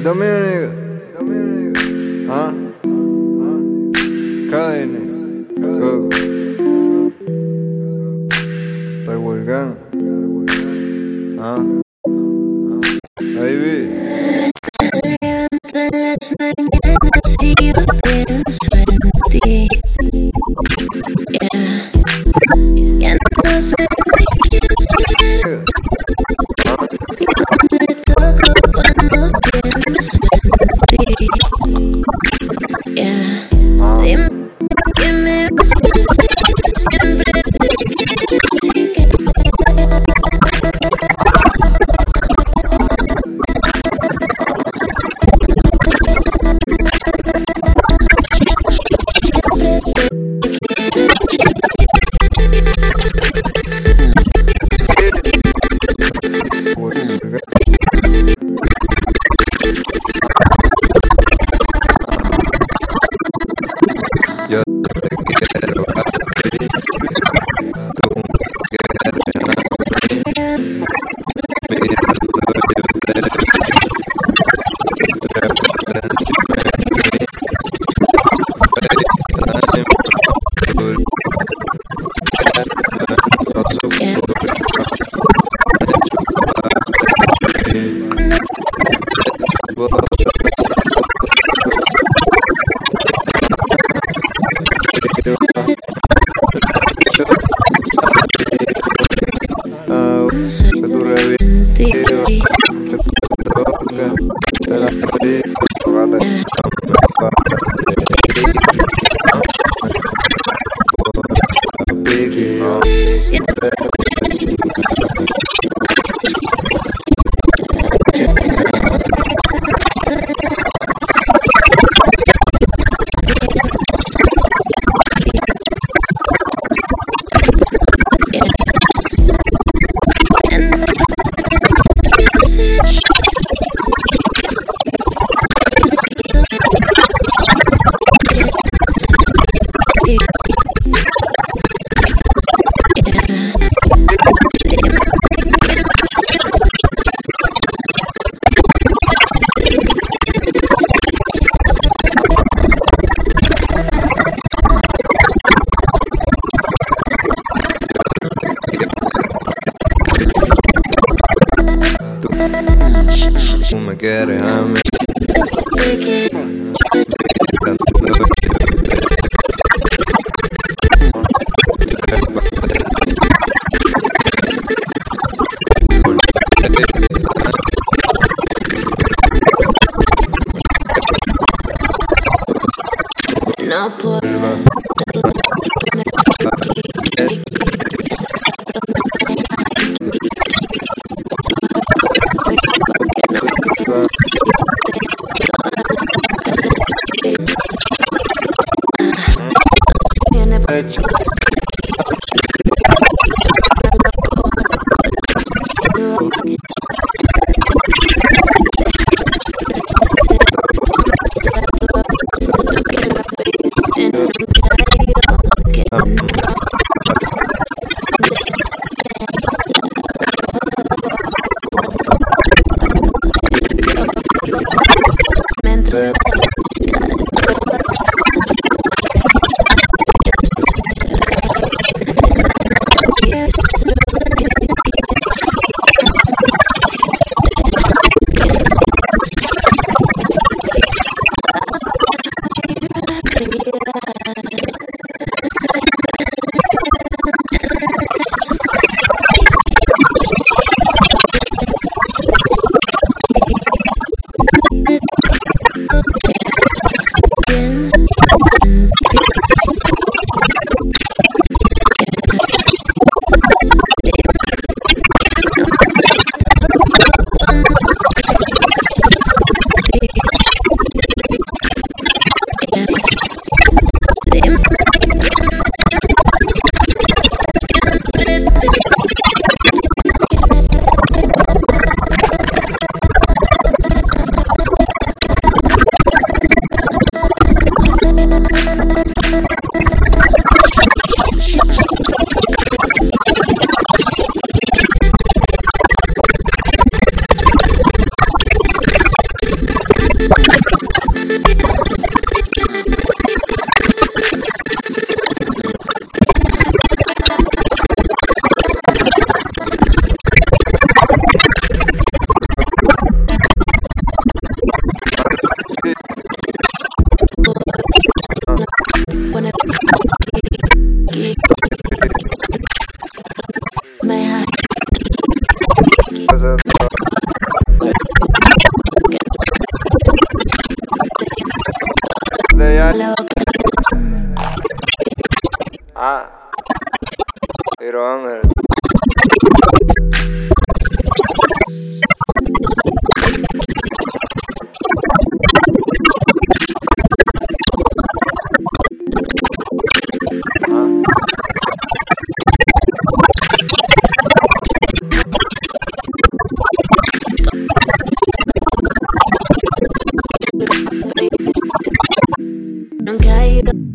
Dominica. Ah. Cadena. Coco. Estoy volcán. Ah. Baby. Levanto en las mañanas y yo pienso en ti. Yeah. Ya no sé de quién ser. Me toco cuando pienso en ti. Yeah. Dime que me vas a decir, siempre te quiero sin que Yo te quiero a ti, tú me quieres a mí. Mira, que tu revives, que tu toca, te la tú me quieres a mí. no puedo. han caído.